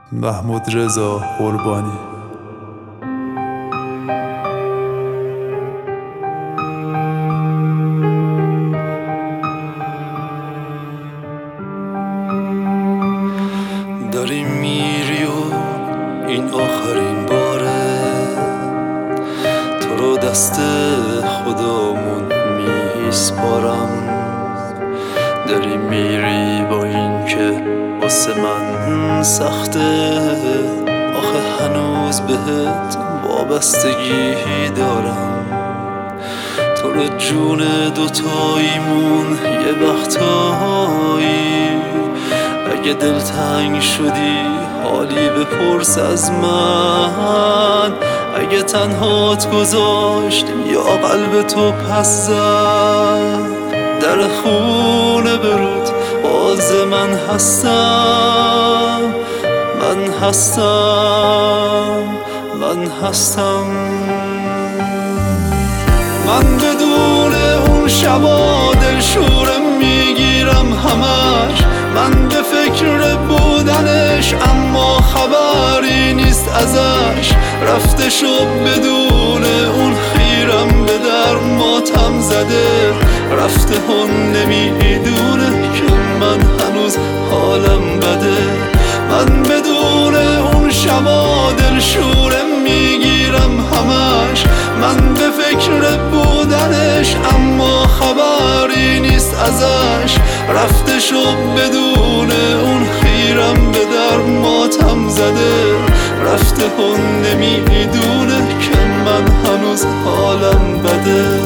محمود رضا قربانی. داری میری و این آخرین باره، تو رو دست خدامون میسپارم. داری میری با این که واسه من سخته، آخه هنوز بهت وابستگی دارم. تو رو جون دوتاییمون یه وقتایی اگه دلتنگ شدی حالی بپرس از من. اگه تنهات گذاشت یا قلب تو پس زد، در خونه برود باز من هستم. من هستم من بدون اون شبا دلشورم میگیرم همش. من به فکر بودنش اما خبری نیست ازش. رفته شد بدون اون خیرم به در ماتم زده. رفته هن نمیدونه که من هنوز حالم بده. من بدون اون شبا دلشورم میگیرم همش. من به فکر بودنش اما خبری نیست ازش. رفته شد بدون اون خیرم به در ماتم زده. رفته هن نمیدونه که من هنوز حالم بده.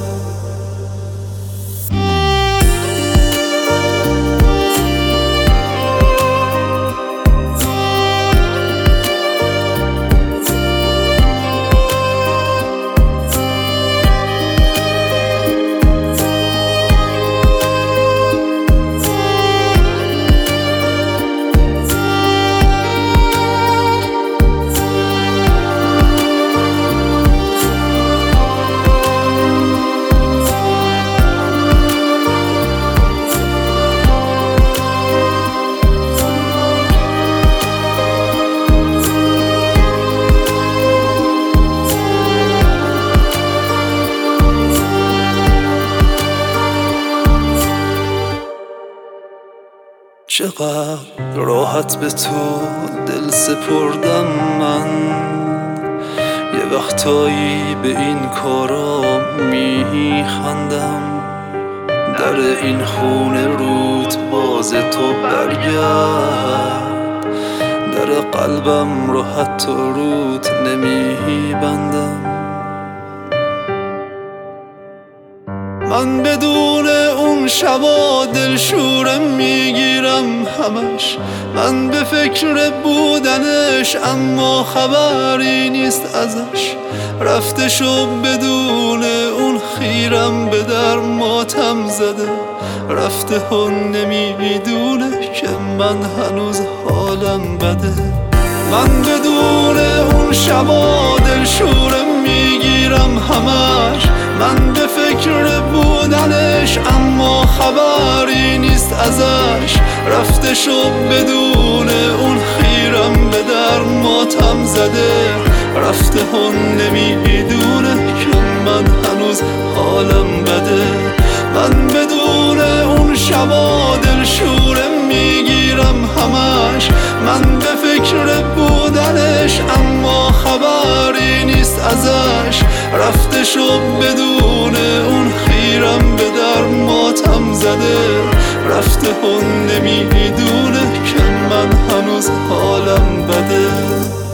چقدر راحت به تو دل سپردم من. یه وقتایی به این کارا میخندم. در این خونه رود باز تو برگرد. در قلبم رو حتی رود نمیبندم. من بدون اون شبا دلشورم میگیرم همش. من به فکر بودنش اما خبری نیست ازش. رفته شد بدون اون خیرم به در ماتم زده. رفته هن نمیدونه که من هنوز حالم بده. من بدون اون شبا دلشورم میگیرم همش. من به فکر بودنش اما خبری نیست ازش. رفته شد بدون اون خیرم به در ماتم زده. رفته هن نمیدونه که من هنوز حالم بده. من بدون اون شبا دلشورم میگیرم همش. من به فکر بودنش اما خبری نیست ازش. رفته شد بدون اون خیرم به در ماتم زده. رفته هن نمیدونه که من هنوز حالم بده.